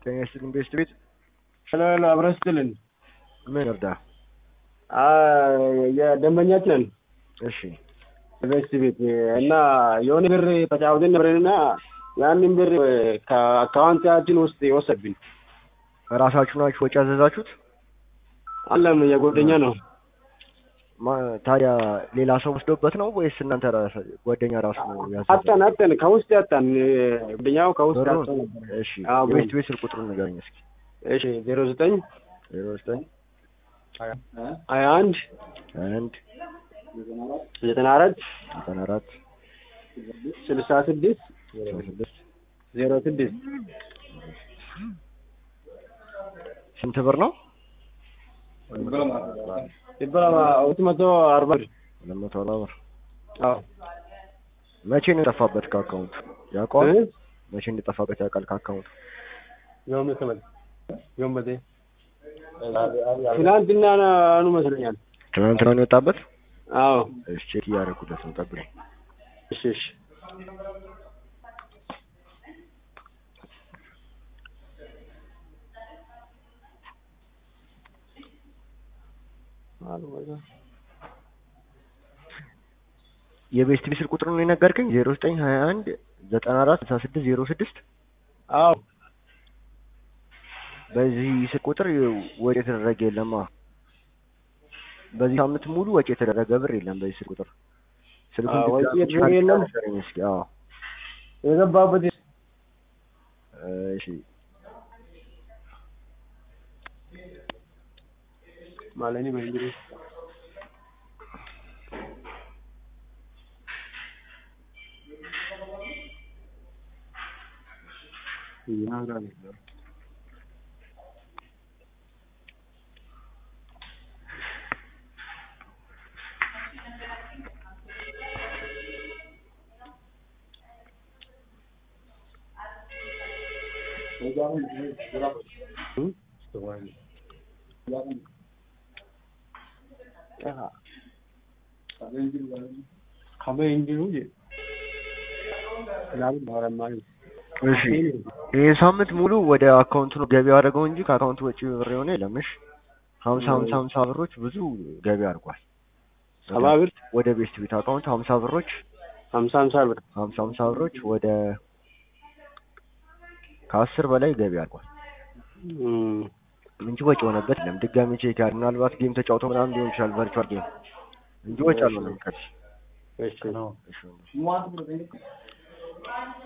ጤና ይስጥልኝ ቤስት ቤት ሄሎ አብረስትልን ምን እርዳ? የደንበኛችን ነን። እሺ ቤስት ቤት እና የሆነ ብር ተጫውተን ነበርና ያንን ብር ከአካውንታችን ውስጥ ይወሰድብን። ራሳችሁ ናችሁ ወጪ ያዘዛችሁት? አለም የጓደኛ ነው። ታዲያ ሌላ ሰው ወስዶበት ነው ወይስ እናንተ ጓደኛ ራሱ ያዘዛችሁት? አጣን ከውስጥ ያጣን ጓደኛው ከውስጥ ያጣን። እሺ ቤስት ቤት ስልክ ቁጥሩን ንገረኝ እስኪ። እሺ 09 21 94 66 06 ስንት ብር ነው? ይባላል 240 ብር። 240 ብር። አዎ መቼ ነው የጠፋበት ከአካውንቱ? ያውቃል? መቼ እንደጠፋበት ያውቃል ከአካውንቱ? ትናንትና ነው መስሎኛል። ትናንትና ነው የወጣበት? አዎ እሺ ቼክ እያደረኩለት ነው፣ ጠብቀኝ። እሺ የቤስት ቤት ስልክ ቁጥሩን ነው የነገርከኝ? 0921 94 66 06? አዎ በዚህ ስልክ ቁጥር ወጪ የተደረገ የለም። በዚህ ሳምንት ሙሉ ወጪ የተደረገ ብር የለም በዚህ ስልክ ቁጥር። ስልኩን ወጪ የተደረገ የለም። እስኪ አዎ የገባበት እሺ ማለኒ በእንግዲህ ይናጋል እሺ ይሄ ሳምንት ሙሉ ወደ አካውንቱ ነው ገቢ ያደረገው እንጂ ከአካውንቱ ወጪ ብር የሆነ የለም። እሺ 50 ብሮች ብዙ ገቢ አድርጓል። 70 ብር ወደ ቤስት ቤት አካውንት 50 ብሮች 50 ብር 50 ብሮች ወደ ከ10 በላይ ገቢ አድርጓል እንጂ ወጪ ሆነበት የለም። ድጋሚ ቼክ ያድርግ። ምናልባት ጌም ተጫውቶ ምናምን ሊሆን ይችላል፣ ቨርቹዋል ጌም እንጂ ወጪ አልሆነም። እሺ ነው። እሺ